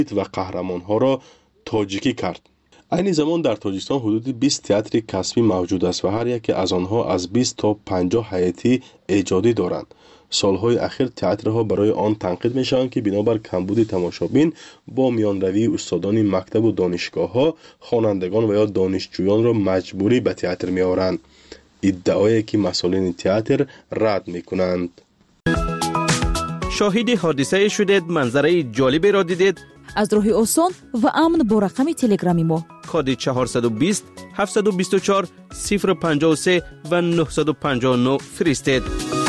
و قهرمان‌ها را تاجیکی کرد. این زمان در تاجیکستان حدود 20 تئاتر کسبی موجود است و هر یکی از آنها از 20 تا 50 هیئتی ایجادی دارند. سالهای اخیر تئاترها برای آن تنقید می‌شوند که بنابر کمبود تماشابین با میانروی استادان مکتب و دانشگاه‌ها خوانندگان و یا دانشجویان را مجبوری به تئاتر می‌آورند. ادعایی که مسئولین تئاتر رد می‌کنند. شاهد حادثه شدید، منظره جالبی را دیدید؟ از راه آسان و امن با رقم تلگرامی ما کد 420 724 053 و 959 فرستید.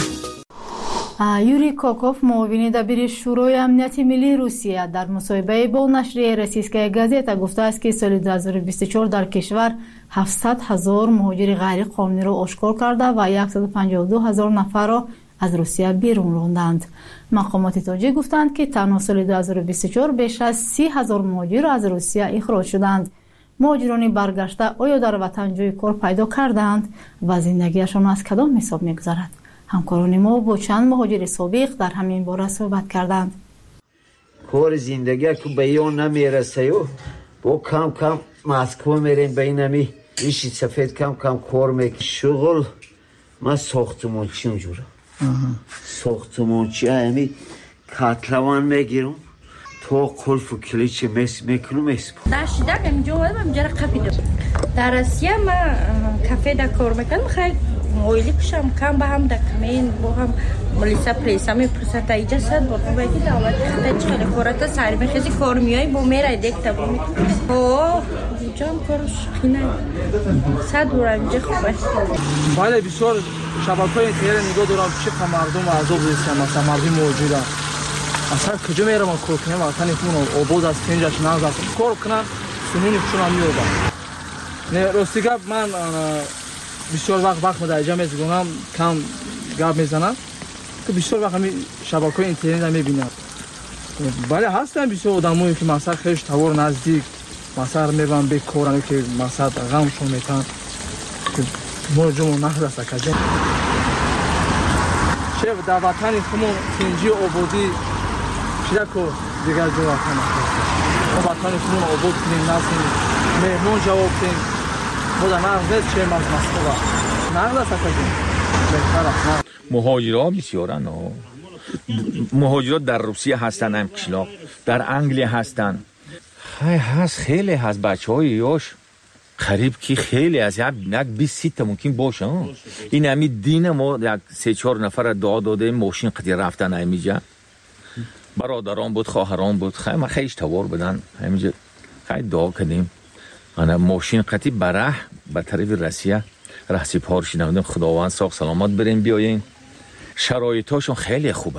یوری کوکوف معاون دبیر شورای امنیت ملی روسیه در مصاحبه با نشریه روسیسکایا گازета گفته است که سال 2024 در کشور 700,000 مهاجر غیر قانونی را آشکار کرده و 152,000 نفر را از روسیه بیرون راندند. مقامات تاجیک گفتند که تنها سال 2024 بیش از 30,000 مهاجر از روسیه اخراج شدند. مهاجران برگشته آیا در وطن جای کار پیدا کردند و زندگیشان از کدام حساب می‌گذرد؟ همکاران ما با چند مهاجر سابق در همین باره صحبت کردند. کار زندگی که به ایان نمیرسه و با کم کم مسکو میرین به اینمی ریشی سفید کم کم کار میکنه. شغل من ساختمانچی اونجورم. ساختمانچی همی کتلوان میگیرم تا قلف و کلیچ میکنم میسپم. در شدم اینجا اومدم اینجا قپی دارم. در اسیا من کافه در کار میکنم. خیلی اویلی کشم کم به هم دکمین با هم ملیسا پلیسا میپرسد تا اینجا صد با تو بگی دعوت خیلی چخیلی کارتا سری میخیزی کار میایی با میره دیکتا با میکنم. اینجا هم کارش خینه صد برم اینجا خوبه. بله بسیار شبکه‌های اینترنت نگاه دارم چقدر مردم عذاب رسیدن مثلا مردم موجودن. اصلا کجا میرم کار کنم وطن خودم آباد است اینجاش نازم کار کنم سنونی خودم میوردم. نه راستی گپ من بسیار وقت مدرجه میزنم کم گپ میزنم که بسیار وقت همین شبکه‌های اینترنت میبینم. بله هستن بسیار آدمایی که مثلا خیش توار نزدیک مثلا میبرن به کارن که مثلا غمشون میتن که موجمون نخرسته کجا چه در وطن خودمون کنجی آبادی شده که دیگر جو وطن ما وطن خودمون آباد کنیم نسیم مهمون جواب کنیم خدا نغزه چه از مسئله نغزه کجا بهتر مهاجرها بسیارن مهاجرات در روسیه هستن هم کشلاق در انگلیه هستن هست خیلی هست بچه های یاش قریب که خیلی از یک 20 تا ممکن باشه این همی دین ما یک 3-4 نفر دعا داده ماشین قدی رفتن همیجا برادران بود خواهران بود خیلی ما خیلی توار بدن همیجا خیلی دعا کردیم انا ماشین قدی بره به طرف روسیه رهسی پارشی نمودیم خداوند ساق سلامت بریم بیاییم شرایطاشون خیلی خوبه.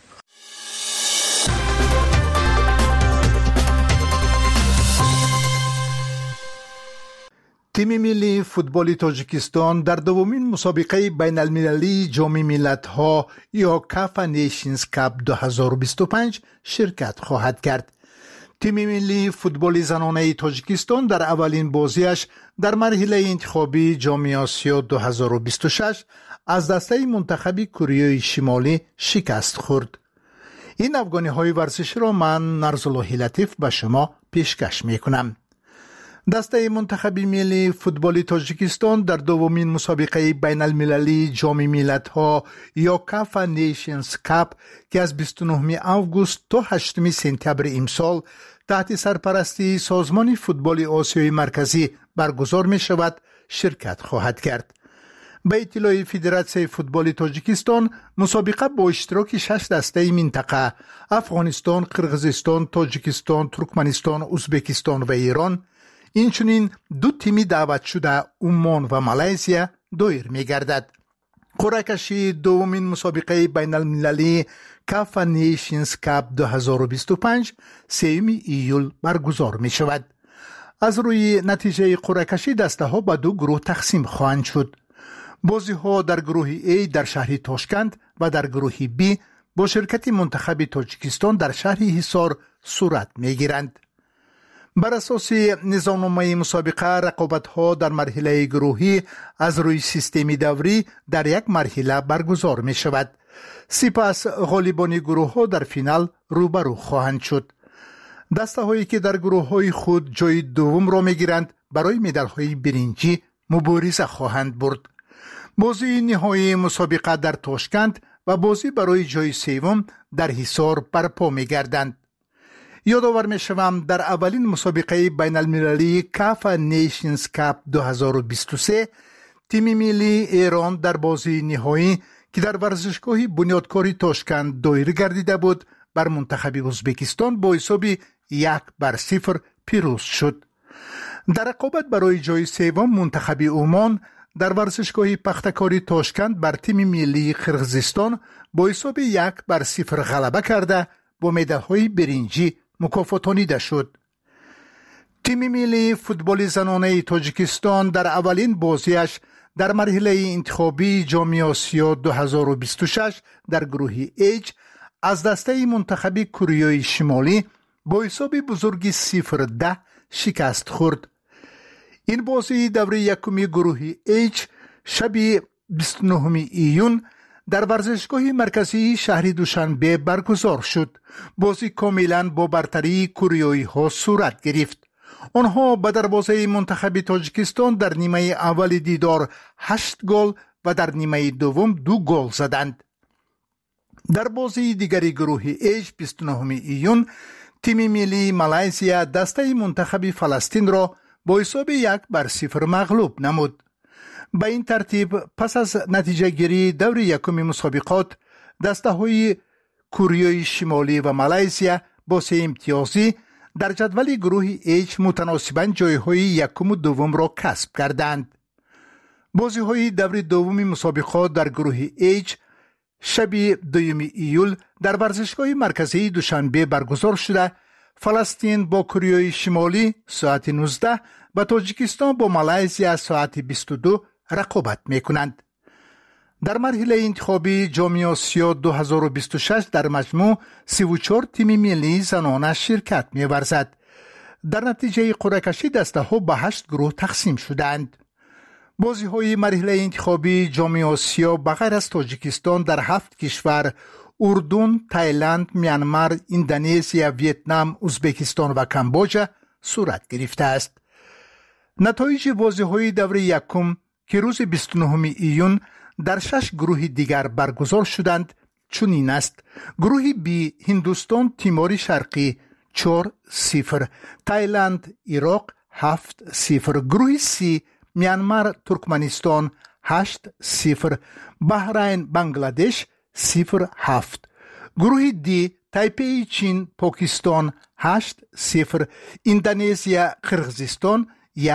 تیم ملی فوتبال تاجیکستان در دومین مسابقه بین المللی جام ملت‌ها یا کاف نیشنز کاپ 2025 شرکت خواهد کرد. تیم ملی فوتبال زنانه تاجیکستان در اولین بازیش در مرحله انتخابی جام آسیا 2026 از دسته منتخب کره شمالی شکست خورد. این افغانی‌های ورزشی را من نرزالله لطیف به شما پیشکش می‌کنم. دسته منتخب ملی فوتبال تاجیکستان در دومین مسابقه بین المللی جام ملت‌ها یا کاف نیشنز کاپ که از 29 آگوست تا 8 سپتامبر امسال تحت سرپرستی سازمان فوتبال آسیای مرکزی برگزار می شود شرکت خواهد کرد. به اطلاع فدراسیون فوتبال تاجیکستان مسابقه با اشتراک 6 دسته منطقه افغانستان، قرغیزستان، تاجیکستان، ترکمنستان، ازبکستان و ایران اینچنین 2 تیمی دعوت شده عمان و مالزیا دایر می گردد. قرعه کشی دومین مسابقه بین المللی کاف نیشنز کاپ 2025 3 ایول برگزار می شود. از روی نتیجه قرعه کشی دسته ها به 2 گروه تقسیم خواهند شد. بازی ها در گروه A در شهر تاشکند و در گروه B با شرکت منتخب تاجیکستان در شهر حصار صورت می گیرند. بر اساس نظامنامه مسابقه رقابت ها در مرحله گروهی از روی سیستمی دوری در یک مرحله برگزار می شود. سپس غالبان گروه ها در فینال روبرو خواهند شد. دسته‌هایی که در گروه‌های خود جای دوم را می‌گیرند برای مدال‌های برنجی مبارزه خواهند برد. بازی نهایی مسابقه در تاشکند و بازی برای جای سوم در حصار برپا می‌گردند. یادآور می‌شوم در اولین مسابقه بین المللی کاف نیشنز کاپ 2023 تیم ملی ایران در بازی نهایی که در ورزشگاه بنیادکاری تاشکند دایر گردیده بود بر منتخب ازبکستان با حساب 1-0 پیروز شد. در رقابت برای جای سوم منتخب عمان در ورزشگاه پختکاری تاشکند بر تیم ملی قرقیزستان با حساب 1-0 غلبه کرده با مدال‌های برنجی مکافاتانیده شد. تیم ملی فوتبال زنانه تاجیکستان در اولین بازیش در مرحله انتخابی جام آسیا 2026 در گروه H از دسته منتخب کره شمالی با حساب بزرگی 0-10 شکست خورد. این بازی دوره یکم گروه H شب 29 ایون در ورزشگاه مرکزی شهر دوشنبه برگزار شد. بازی کاملا با برتری کره‌ای ها صورت گرفت. آنها به دروازه منتخب تاجیکستان در نیمه اول دیدار 8 گل و در نیمه دوم 2 گل زدند. در بازی دیگری گروه H 29 ایون تیم ملی مالایزیا دسته منتخب فلسطین را با حساب 1-0 مغلوب نمود. به این ترتیب پس از نتیجه گیری دور یکم مسابقات دسته های کره شمالی و مالایزیا با 3 امتیازی در جدول گروه H متناسباً جایهای یکم و دوم را کسب کردند. بازی های دور دوم مسابقات در گروه H شب 2 ایول در ورزشگاه مرکزی دوشنبه برگزار شده. فلسطین با کره شمالی ساعت 19 و تاجیکستان با مالایزیا ساعت 22 رقابت میکنند. در مرحله انتخابی جام آسیا 2026 در مجموع 34 تیم ملی زنانه شرکت می‌ورزد. در نتیجه قرعه کشی دسته ها به 8 گروه تقسیم شدند. بازی های مرحله انتخابی جام آسیا بغیر از تاجیکستان در 7 کشور اردن، تایلند، میانمار، اندونزیا، ویتنام، ازبکستان و کامبوجا صورت گرفته است. نتایج بازی های دوره یکم که روز 29 ایون در 6 گروه دیگر برگزار شدند چنین است: گروه B هندوستان تیمور شرقی 4-0، تایلند عراق 7-0، گروه C میانمار ترکمنستان 8-0، بحرین بنگلادش 0-7، گروه D تایپی چین پاکستان 8-0، اندونزیا قرقیزستان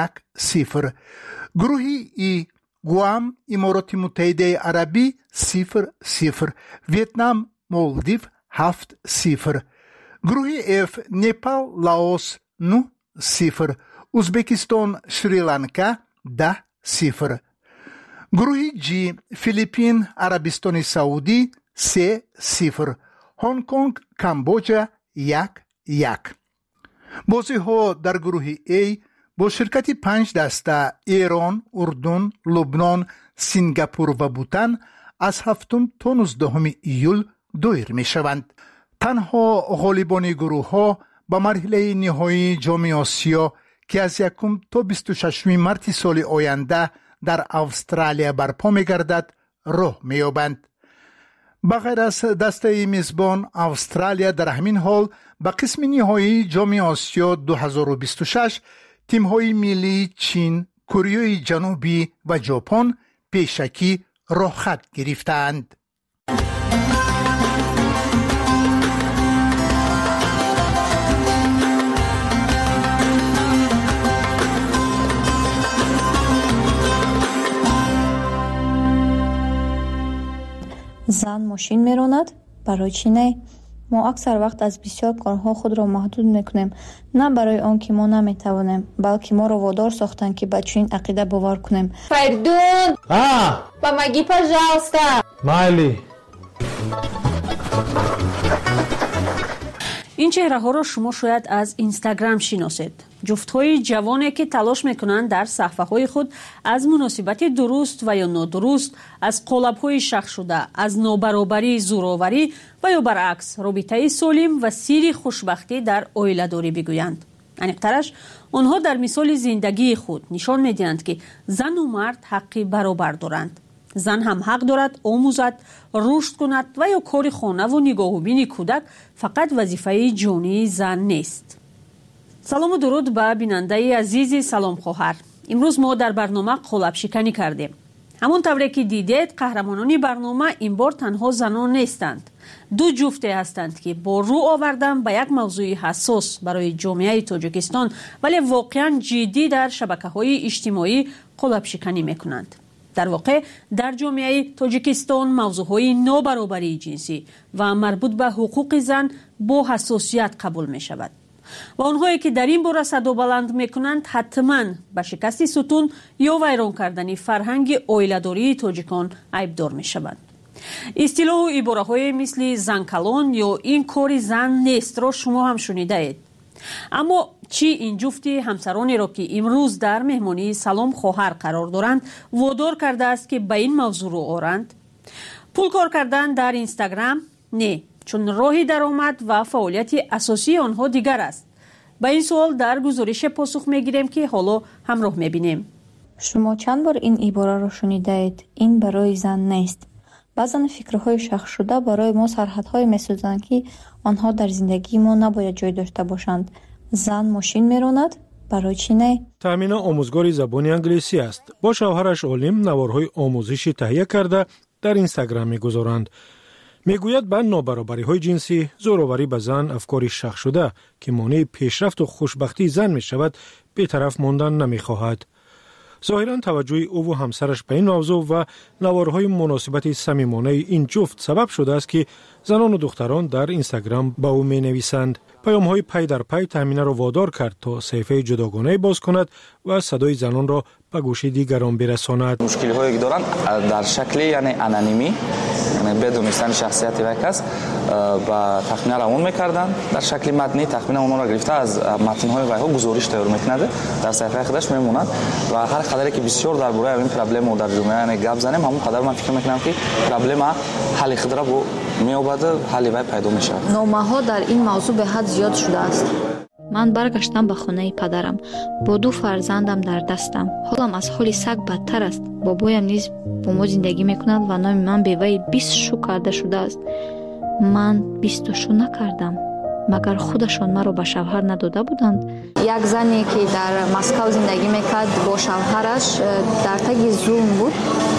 1-0، گروه E گوام امارات متحده عربی 0-0، ویتنام مالدیو 7-0، گروه F نپال لاوس 9-0، ازبکستان شریلانکا 10-0، گروه G فیلیپین عربستان سعودی 3-0، هنگ کنگ کامبوجا 1-1. بازی ها در گروه A با شرکت 5 دسته ایران، اردن، لبنان، سنگاپور و بوتان از 7 تا 19 ایول دایر می شوند. تنها غالبان گروه ها به مرحله نهایی جام آسیا که از 1 تا 26 مارس سال آینده در استرالیا برپا می گردد راه می یابند. بغیر از دسته میزبان استرالیا در همین حال به قسم نهایی جام آسیا 2026 تیم‌های ملی چین، کره جنوبی و ژاپن پیشکی راه خط گرفتند. زن ماشین میراند؟ برای چی نه؟ ما اکثر وقت از بسیار کارها خود را محدود میکنیم، نه برای آن که ما نمیتوانیم، بلکه ما را وادار ساختند که به چنین عقیده باور کنیم. Perdón. Помоги, пожалуйста. Майли. این چهره ها را شما شاید از اینستاگرام شناسید. جفت‌های جوانی که تلاش می‌کنند در صحفه‌های خود از مناسبت درست و یا نادرست، از قالب‌های شخ شده، از نابرابری، زورآوری و یا برعکس رابطه سالم و سیر خوشبختی در عائله‌داری بگویند. انیق‌ترش آنها در مثال زندگی خود نشان می‌دهند که زن و مرد حق برابر دارند. زن هم حق دارد آموزد، رشد کند و یا کار خانه و نگاه و بین کودک فقط وظیفه جانی زن نیست. سلام و درود به بیننده عزیز سلام خواهر. امروز ما در برنامه قالب شکنی کردیم. همون طوری که دیدید قهرمانان برنامه این بار تنها زنان نیستند. دو جفته هستند که با رو آوردن به یک موضوع حساس برای جامعه تاجیکستان ولی واقعا جدی در شبکه‌های اجتماعی قالب شکنی میکنند. در واقع در جامعه تاجیکستان موضوعهای نابرابری جنسی و مربوط به حقوق زن با حساسیت قبول می شود و آنهایی که در این باره صدا بلند می کنند حتما به شکست ستون یا ویران کردن فرهنگ عائله‌داری تاجیکان عیبدار می شوند. اصطلاح و عباره های مثل زن کلان یا این کار زن نیست را شما هم شنیده اید. اما چی این جفت همسرانی را که امروز در مهمانی سلام خواهر قرار دارند وادار کرده است که به این موضوع رو آرند؟ پول کار کردن در اینستاگرام؟ نه، چون راه درآمد و فعالیت اساسی آنها دیگر است. به این سوال در گزارش پاسخ میگیریم که حالا همراه میبینیم. شما چند بار این عباره را شنیده اید؟ این برای زن نیست. بعضا فکرهای شخ شده برای ما سرحدهای میسازند که آنها در زندگی ما نباید جای داشته باشند. زن ماشین میراند، برای چی نه؟ تامینا آموزگار زبان انگلیسی است. با شوهرش عالم نوارهای آموزشی تهیه کرده در اینستاگرام میگذارند. میگوید به نابرابری‌های جنسی، زورآوری به زن افکاری شخ شده که مانع پیشرفت و خوشبختی زن میشود، بی‌طرف ماندن نمیخواهد. ظاهراً توجه او و همسرش به این موضوع و نوارهای مناسبت صمیمانه این جفت سبب شده است که زنان و دختران در اینستاگرام با او می نویسند. پیام‌های پی در پی تامینه را وادار کرد تا صفحه جداگانه باز کند و صدای زنان را به گوش دیگران برساند. مشکلی هایی که دارند در شکل یعنی انانیمی، یعنی بدون دانستن شخصیت یک کس و تخمینه را اون می‌کردند. در شکل متنی تخمینه اونها را گرفته از متن‌های ویها گزارش تیار می‌کند، در صفحه خودش میمونند و هر قدری که بسیار درباره این پرابلم در جامعه یعنی گپ زنیم، همون قدر من فکر می‌کنم که پرابلم حل خود را می‌یابد، حل وی پیدا می‌شود. نامه‌ها در این موضوع به حد زیاد شده است. من برگشتم به خانه پدرم با دو فرزندم در دستم. حالم از حال سگ بدتر است. بابایم نیز با ما زندگی میکند و نام من به وی 20 شو کرده شده است. من 20 شو نکردم. مگر خودشان مرا به شوهر نداده بودند؟ یک زنی که در مسکو زندگی میکرد با شوهرش در تگ زوم بود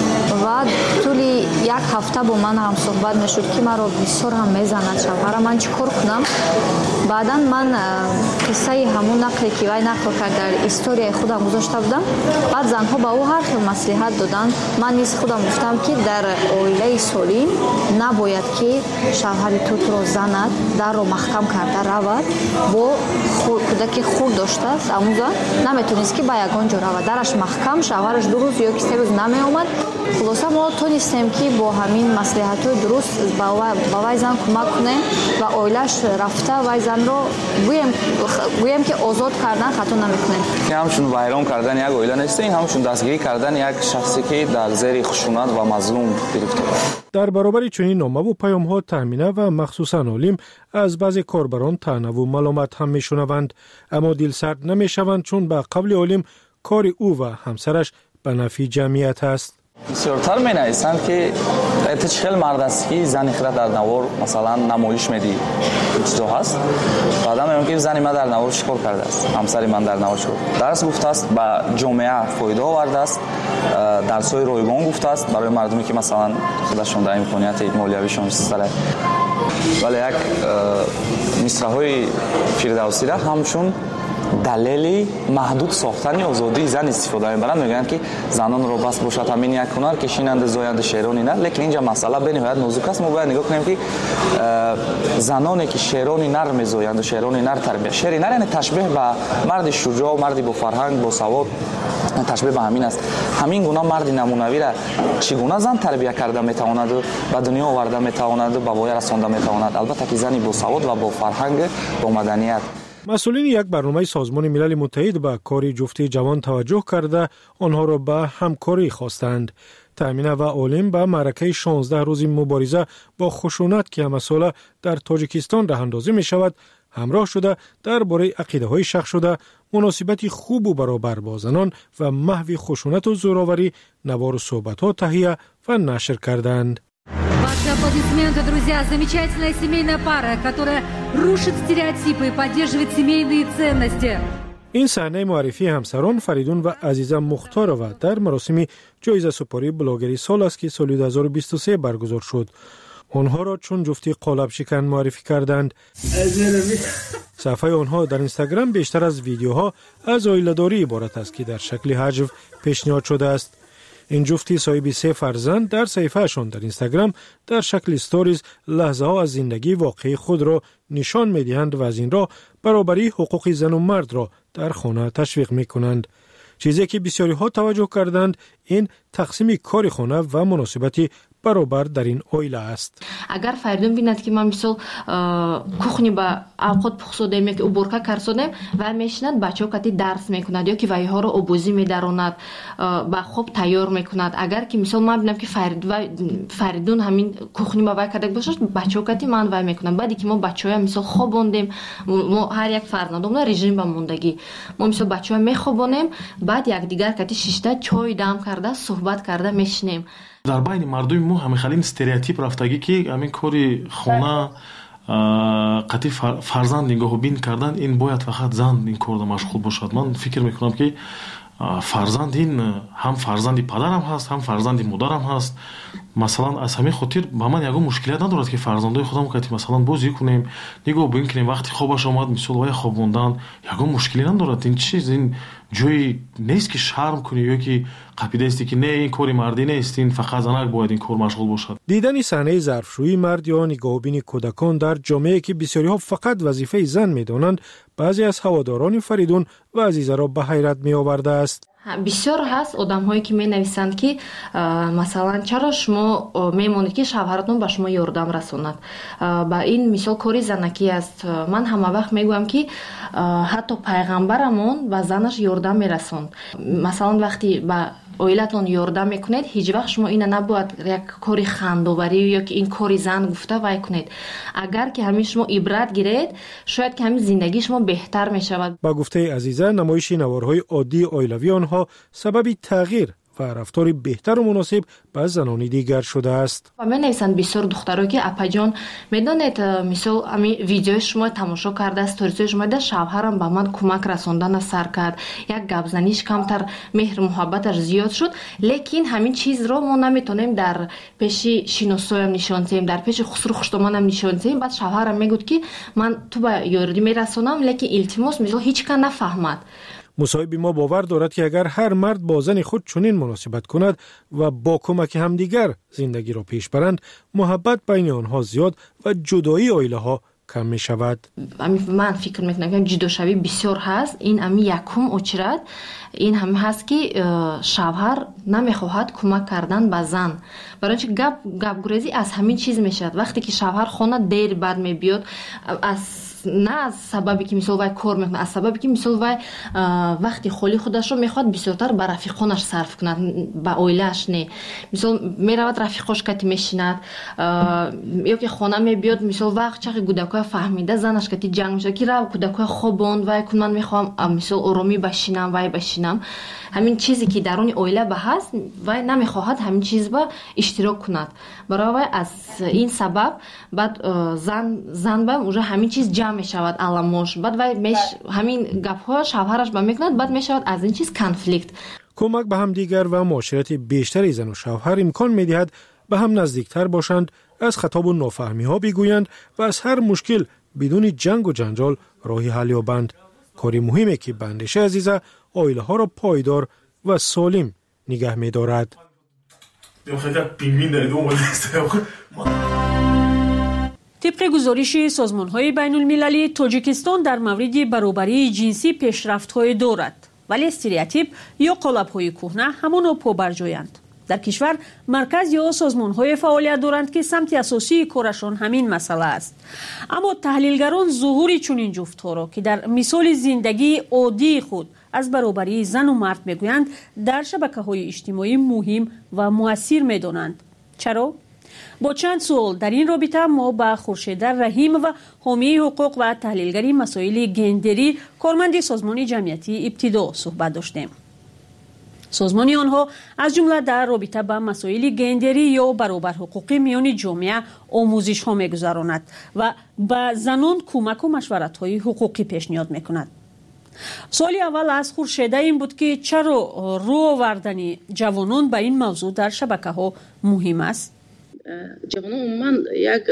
و طولی یک هفته با من هم صحبت میشد که مرا بسیار هم میزند شوهرم. من چیکار کنم؟ بعدا من قصه همون نقلی که وی نقل کرد در استوری خودم گذاشته بودم. بعد زنها با او هر خیلی مصلحت دادن. من نیز خودم گفتم که در عائله سالم نباید که شوهر تو را زند، در رو محکم کرده رود، با کودک خود داشته است آموزا نمیتونست که با یگان جا رود، درش محکم، شوهرش 2 روز یا 3 روز نمی آمد. خلاصه ما تونستیم که با همین مصلحت‌های درست با وی زن کمک کنیم و عائله‌اش رفته وی زن رو گویم که آزاد کردن خطا نمیکنیم. این همشون ویران کردن یک عائله نیست، این همشون دستگیری کردن یک شخصی که در زیر خشونت و مظلوم گرفته است. در برابر چنین نامه و پیام‌ها تامینه و مخصوصاً عالم از بعضی کاربران طعنه و ملامت هم میشنوند، اما دلسرد نمیشوند چون به قبل عالم کار او و همسرش به نفع جمعیت است. بسیارتر می نویسند که اتش خیلی مرد است که زنی خیلی در نوار مثلا نمایش میدی چیزا هست. بعدا میگم که زنی من در نوار چیکار کرده است، همسری من در نوار شد درس گفته است، با جامعه فایده آورده است، درس‌های رایگان گفته است برای مردمی که مثلا خودشون در امکانیت مالیویشون سره. ولی یک مصرع‌های فردوسی را همچون دلیلی محدود ساختن آزادی زن استفاده می‌برند. میگن که زنان رو بس باشد همین یک هنر کشیننده زاینده شعرانی نه، لیکن اینجا مسئله به نهایت نازک است. ما باید نگاه کنیم که زنانی که شعرانی نر می‌زایند و شعرانی نر تربیت، شعری نر یعنی تشبیه به مرد شجاع، مردی با فرهنگ، با سواد، تشبیه به همین است. همین گونه مرد نمونوی را چگونه زن تربیت کرده میتواند و به دنیا آورده میتواند و به وای رسانده میتواند. البته که زنی با سواد و با فرهنگ، با مدنیت. مسئولین یک برنامه سازمان ملل متحد به کار جفت جوان توجه کرده آنها را به همکاری خواستند. تامینه و اولیم به معرکه 16 روزی مبارزه با خشونت که مسئله در تاجیکستان راه اندازی می شود همراه شده درباره عقیده‌های شخص شده مناسبتی خوب و برابر با زنان و محو خشونت و زوراوری نوار صحبت‌ها تهیه و نشر کردند. Ваши аплодисменты, друзья, замечательная семейная пара, которая рушит стереотипы и поддерживает семейные ценности. این صحنه معرفی همسران فریدون و عزیزه مختارова در مراسم جایزه سپاری بلاگری سال است که سال 2023 برگزار شد. آنها را چون جفتی قالب شکن معرفی کردند. صفحه آنها در اینستاگرام بیشتر از ویدیوها از عائله‌داری عبارت است که در شکل هجو پیشنهاد شده است. این جفتی صاحب 3 فرزند در صفحه‌شان در اینستاگرام در شکل استوریز لحظه ها از زندگی واقعی خود را نشان می‌دهند و از این را برابری حقوق زن و مرد را در خانه تشویق می‌کنند. چیزی که بسیاری ها توجه کردند این تقسیم کار خانه و مناسبتی برابر در این عائله است. اگر فریدون بیند که ما مثلا کухни با اوقات پخسودیم یا که уборка کردیم و میشنند بچه‌ها کتی درس میکنند یا که وایها رو آبوزی میداروند با خوب تیار میکند. اگر که مثلا ما ببینم که فریدون همین کухни با وای کرده باشه بچه‌ها کتی من وای میکنند. بعدی که ما بچه‌ها مثلا خوابوندیم ما هر یک فرزندمون رژیم با موندگی ما مثلا بچه‌ها میخوابونیم بعد یک دیگر کتی شیشته چای دم کرده صحبت کرده میشنیم. در بین مردم ما همه خیلی استریوتیپ رفتگی که همین کاری خانه قطعی فرزند نگاه بین کردن این باید فقط زن این کار مشغول باشد. من فکر میکنم که فرزند این هم فرزندی پدرم هست هم فرزندی مادرم هست. مثلا از همین خاطر با من یگو مشکلیت ندارد که فرزندای خودم که مثلا بازی کنیم نگاه بین کنیم وقتی خوابش آمد مثلا وای خوابوندن یگو مشکلی ندارد. این چیز این جوی نیست که شرم کنی یا که قاعده است که نه این کاری مردی نیست این فقط زنک باید این کار مشغول باشد. دیدن صحنه ظرفشویی مرد یا نگاهبین کودکان در جامعه که بسیاری ها فقط وظیفه زن میدانند بعضی از هواداران فریدون و عزیزه را به حیرت می آورده است. بسیار هست آدم هایی که می نویسند که مثلا چرا شما میمونید که شوهرتون به شما یاردم رسوند. با این مثال کاری زنکی است. من همه وقت میگویم که حتی پیغمبرمون به زنش یاردم میرسوند. مثلا وقتی با عائلتون یاردم میکنید هیچ وقت شما این نباید یک کاری خندوبری یا که این کاری زن گفته وای کنید. اگر که همین شما عبرت گیرید شاید که همین زندگی شما بهتر میشود. با گفته عزیزه نمایش نوارهای عادی عائلوی آنها سبب تغییر و رفتار بهتر و مناسب با زنان دیگر شده است. و من نویسند بسیار دخترها که اپا جان میدونید مثلا همین ویدیو شما تماشا کرده استوریز شما ده شوهرم به من کمک رساندن سر کرد یک گپ زنیش کمتر مهر محبتش زیاد شد لیکن همین چیز رو ما نمیتونیم در پیش شینوسویم نشون دهیم در پیش خسرو خشتمانم نشون دهیم. بعد شوهرم میگفت که من تو به یاردی میرسونم لیکن التماس مثلا هیچ کس نفهمد. مصاحب ما باور دارد که اگر هر مرد با زن خود چنین مناسبت کند و با کمک همدیگر زندگی را پیش برند محبت بین آنها زیاد و جدایی عائله ها کم می شود. من فکر میکنم که جداشوی بسیار هست. این امی یکم اچرد این هم هست که شوهر نمیخواهد کمک کردن به زن برای اینکه گپ گریزی از همین چیز میشد. وقتی که شوهر خانه دیر بعد میبیاد نه از سببی که مثلا وای کار میکنه از سببی که مثلا وای وقتی خالی خودش رو میخواد بسیارتر به رفیقانش صرف کند به عائله‌اش نه. مثلا میرود رفیقاش کتی میشیند یا که خانه میبیاد مثلا وقت چقدر کودکای فهمیده زنش کتی جنگ میشه که رو کودکای خوابوند وای کن من میخوام مثلا آرامی بشینم وای بشینم. همین چیزی که درون عائله به هست وای نمیخواهد همین چیز با اشتراک کند. برای از این سبب بعد زن با اونجا همین چیز جمع میشود علامش بعد وای همین گپ‌ها شوهرش با میکند بعد میشود از این چیز کانفلیکت. کمک به هم دیگر و معاشرت بیشتر زن و شوهر امکان میدهد به هم نزدیکتر باشند از خطاب و نافهمی ها بگویند و از هر مشکل بدون جنگ و جنجال راهی حل یابند. کاری مهمه که بندشه عزیزه عائله ها را پایدار و سالم نگه می‌دارد. طبق گزارش سازمان‌های بین‌المللی تاجیکستان در مورد برابری جنسی پیشرفت‌های دارد ولی استریوتیپ یا قالب‌های کهنه همانا پابرجایند. در کشور مرکز یا سازمان‌های فعالیت دارند که سمت اساسی کارشان همین مسئله است. اما تحلیلگران ظهور چنین جفت‌ها را که در مثال زندگی عادی خود از برابری زن و مرد میگویند در شبکه‌های اجتماعی مهم و مؤثر می‌دانند. چرا؟ با چند سوال در این رابطه ما با خورشید رحیم و حامی حقوق و تحلیلگری مسائل گندری کارمند سازمان جمعیتی ابتدا صحبت داشتیم. سازمان آنها از جمله در رابطه با مسائل گندری یا برابر حقوقی میان جامعه آموزش ها میگذراند و به زنان کمک و مشورت های حقوقی پیشنهاد میکند. سوال اول از خورشید این بود که چرا رو آوردن جوانان به این موضوع در شبکه ها مهم است؟ جوانان عموما یک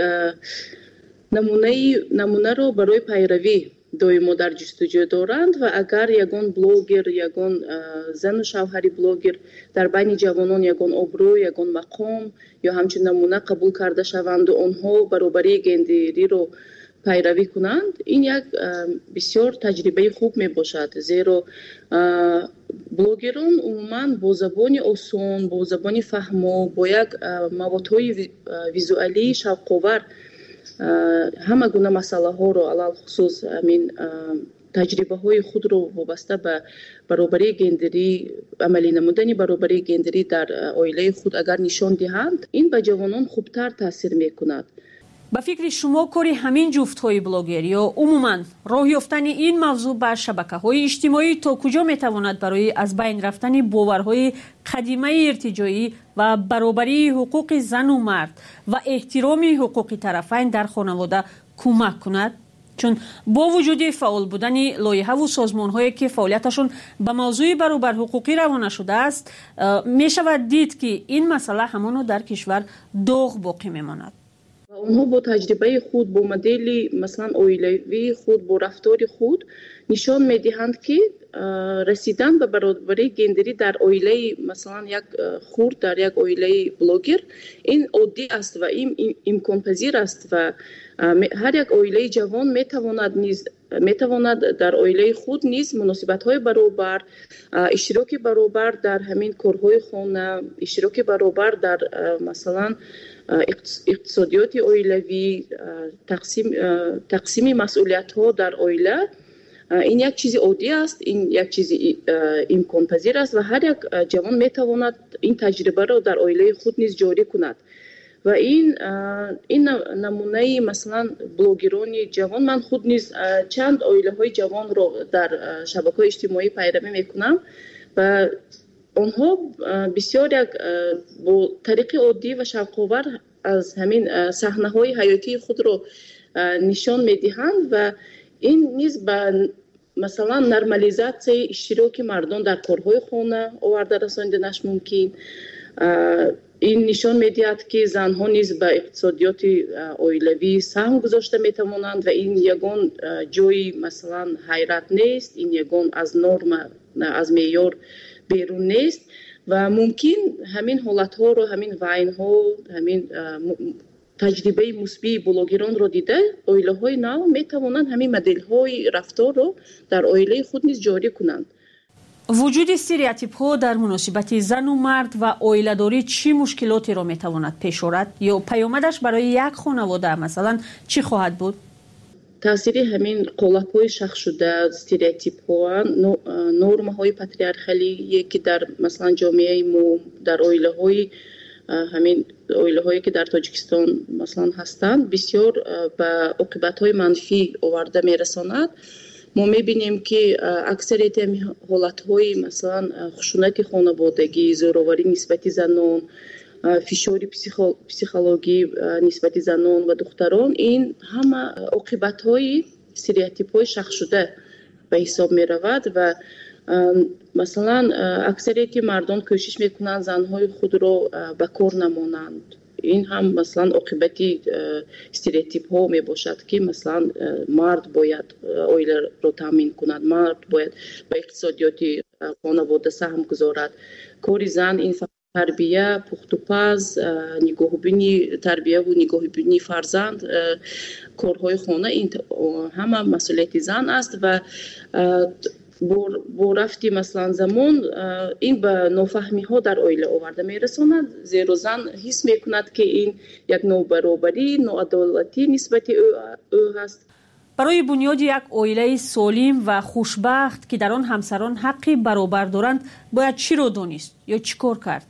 نمونه رو برای پیروی دویمو در جستجو دارند و اگر یگان بلوگر، یگان زن و شوهری بلوگر در بین جوانان یگان ابرو، یگان مقام یا همچنین نمونه قبول کرده شوند و آنها برابری گندری رو پیروی کنند، این یک بسیار تجربه خوب می باشد. زیرا بلوگران عموما با زبان آسان، با زبان فهمو، با یک موادهای ویزوالی شوق‌آور همه گونه مسئله ها رو علل خصوص همین تجربه های خود رو وابسته به برابری گندری، عملی نمودن برابری گندری در عائله خود اگر نشان دهند، این به جوانان خوبتر تاثیر میکند. به فکر شما کاری همین جفت‌های بلاگر یا عموماً راه یافتن این موضوع بر شبکه‌های اجتماعی تا کجا میتواند برای از بین رفتن باورهای قدیمی ارتجاعی و برابری حقوق زن و مرد و احترام حقوق طرفین در خانواده کمک کند؟ چون با وجود فعال بودن لایحه و سازمان‌هایی که فعالیتشون به موضوع برابر حقوقی روانه شده است، میشود دید که این مسئله همانو در کشور داغ باقی میماند. اونها با تجربه خود، با مدل مثلا عائلوی خود، با رفتار خود نشان میدهند که رسیدن به برابری گندری در عائله مثلا یک خرد، در یک عائله بلوگر، این عادی است و این امکان پذیر است و هر یک عائله جوان میتواند در عائله خود نیز مناسبت‌های برابر، اشتراک برابر در همین کارهای خانه، اشتراک برابر در مثلا اقتصادیات عائلوی، تقسیم مسئولیت‌ها در عائله، این یک چیز عادی است، این یک چیز امکان پذیر است و هر یک جوان میتواند این تجربه را در عائله خود نیز جاری کند. و این نمونه مثلا بلوگران جوان، من خود نیز چند عائله های جوان را در شبکه‌های اجتماعی پیروی میکنم و آنها بسیار یک با طریق عادی و شوق‌آور از همین صحنه‌های حیاتی خود را نشان میدهند و این نیز به مثلا نرمالیزاسیای اشتراک مردان در کارهای خانه آورده رساندنش ممکن. این نشان میدهد که زنها نیز به اقتصادیات عائلوی سهم گذاشته میتوانند و این یگان جای مثلا حیرت نیست، این یگان از نرم، از معیار بیرون نیست و ممکن همین حالتها رو، همین وعینها، همین تجربه مثبت بلوگران رو دیده عائله های نو میتوانند همین مدل های رفتار رو در عائله خود نیز جاری کنند. وجود استریوتیپ ها در مناسبت زن و مرد و عائله داری چی مشکلاتی را میتواند پیش آورد یا پیامدش برای یک خانواده مثلا چی خواهد بود؟ تاثیر همین قالب های شخص شده، استریوتیپ ها، نرم های پاتریارخالی که در مثلا جامعه ما، در عائله های همین عائله هایی که در تاجیکستان مثلا هستند بسیار به عاقبت های منفی آورده میرساند. ما میبینیم که اکثریت حالت های مثلا خشونت خانوادگی، زورآوری نسبت زنان، فشار پسیخولوژی نسبت زنان و دختران، این همه عاقبت های استریوتیپ های شخص شده به حساب می رود و مثلا اکثریت مردم کوشش میکنند زنهای خود را به کار نمانند. این هم مثلا عاقبتی استریوتیپ ها می باشد که مثلا مرد باید عائله را تامین کند، مرد باید به اقتصادیات خانواده سهم گذارد. کار زن این تربیه، پخت و پز، نگاهبینی، تربیه و نگاهبینی فرزند، کارهای خانه، این همه مسئولیت زن است و бо рафти маслан замон ин ба нофаҳмиҳо дар оила оварда мерасонад, зеро зан ҳис мекунад ки ин як нобаробарӣ, ноадолатӣ нисбати ӯ ҳаст. барои бунёди як оилаи солим ва хушбахт ки дар он ҳамсарон ҳаққи баробар доранд бояд чиро донист ё чӣ кор кард?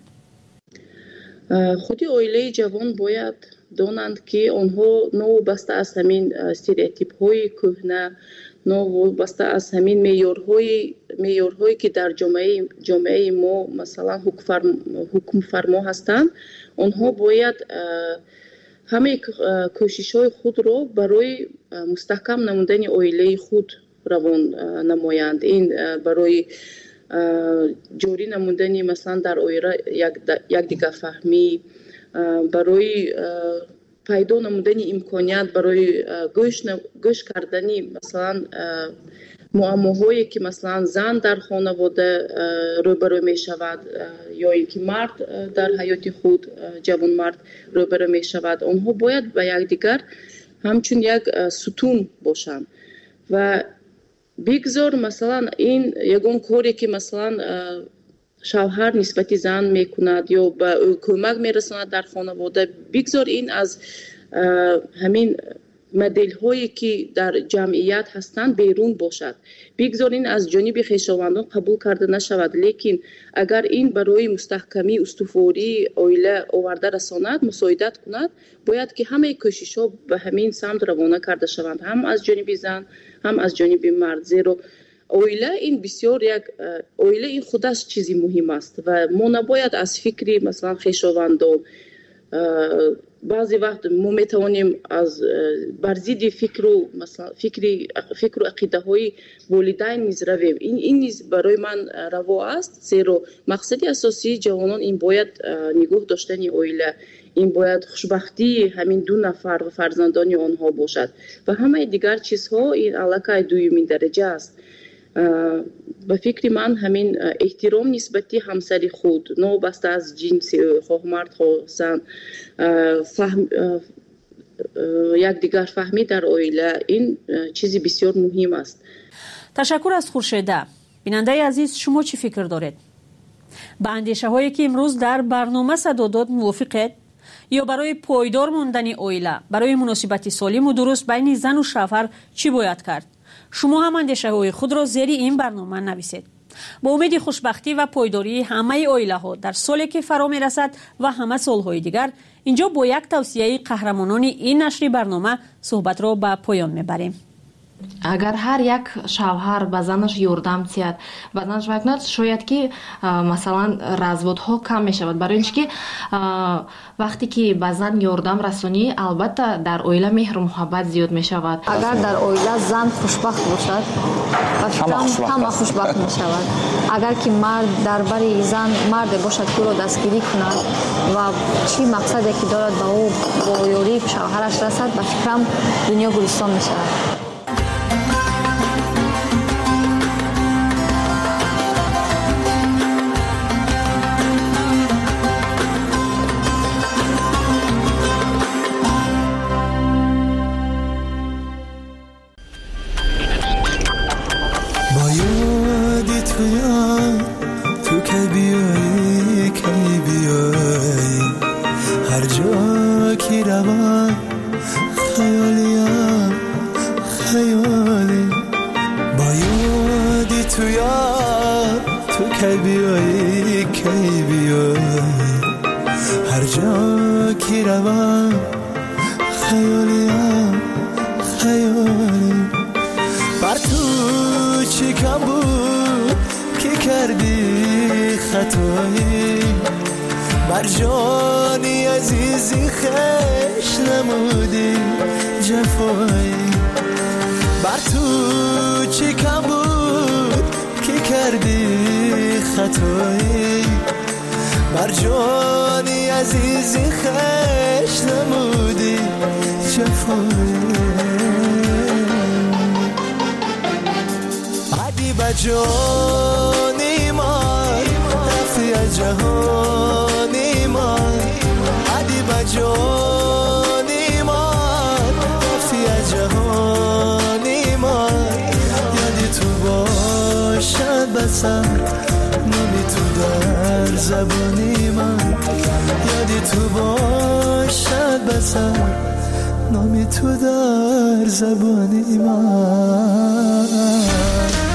худи оилаи ҷавон бояд донанд ки онҳо новобаста аз ҳамин стереотипҳои кӯҳна, новобаста аз ҳамин меъёрҳое ки дар ҷомеаи мо масалан ҳукмфармо ҳастанд, онҳо бояд ҳамаи кӯшишҳои худро барои мустаҳкам намудани оилаи худ равон намоянд. Ин барои ҷорӣ намудани маслан дар оила якдигарфаҳмӣ, барои пайдо намудани имконият барои гӯш кардани масалан муаммоҳое ки маслан зан дар хонавода рӯбарӯ мешавад ё ин ки мард дар ҳаёти худ ҷавонмард рӯбарӯ мешавад, онҳо бояд ба якдигар ҳамчун як сутун бошанд ва бигзор масалан ин ягон коре ки масалан шавҳар нисбати зан мекунад ё ба ӯ кӯмак мерасонад дар хонавода, бигзор ин аз ҳамин моделҳое ки дар ҷамъият ҳастанд берун бошад, бигзор ин аз ҷониби хешовандон қабул карда нашавад. Лекин агар ин барои мустаҳкамӣ устувории оила оварда расонад, мусоидат кунад, бояд ки ҳамаи кӯшишҳо ба ҳамин самт равона карда шаванд, ҳам аз ҷониби зан, ҳам аз ҷониби мард. Зеро оила ин бисёр як оила ин худаш чизи муҳим аст ва мо набояд аз фикри масалан хешовандон баъзе вақт мо метавонем аз бар зидди фикру ақидаҳои волидайн низ равем. Ин низ барои ман раво аст, зеро мақсади асосии ҷавонон ин бояд нигоҳ доштани оила, ин бояд хушбахтии ҳамин ду нафар ва фарзандони онҳо бошад ва ҳамаи дигар чизҳо ин аллакай дуюмин дараҷа аст. ба фикри ман ҳамин эҳтиром нисбати ҳамсари худ новобаста аз ҷинси ӯ, хоҳ мард хоҳ зан, якдигарфаҳмӣ дар оила ин чизи бисёр муҳим аст. ташаккур аз хуршеда. бинандаи азиз, шумо чӣ фикр доред? ба андешаҳое ки имрӯз дар барнома садо дод мувофиқед? ё барои пойдор мондани оила, барои муносибати солиму дуруст байни зану шавҳар чӣ бояд кард? шумо ҳам андешаҳои худро зери ин барнома нависед. با امید خوشبختی و پایداری همه اویله‌ها در سالی که فرا می‌رسد و همه سال‌های دیگر اینجا با یک توصیه قهرمانان این نشر برنامه صحبت را به پایان می‌بریم. агар ҳар як шавҳар ба занаш ёрдам диҳад ба занаш вай кунад, шояд ки масалан разводҳо кам мешавад, барои ин ки вақте ки ба зан ёрдам расонӣ, албатта дар оила меҳру муҳаббат зиёд мешавад. агар дар оила зан хушбахт бошад, ҳама хушбахт мешавад. агар ки мард дар бари зан марде бошад ки ӯро дастгирӣ кунад ва чӣ мақсаде ки дорад ба ӯ бо ёрии шавҳараш расад, ба фикрам дунё гулистон мешавад. بر جانی عزیزی خش نمودی جفایی بر تو چی کم بود که کردی خطایی بر جانی عزیزی خش نمودی جفایی عدی با جانی من رفتی از جهانی من عدی با جانی من رفتی از جهانی من یادی تو باش بسر نامی تو در زبانی من یادی تو باشد بسر نامی تو در زبانی من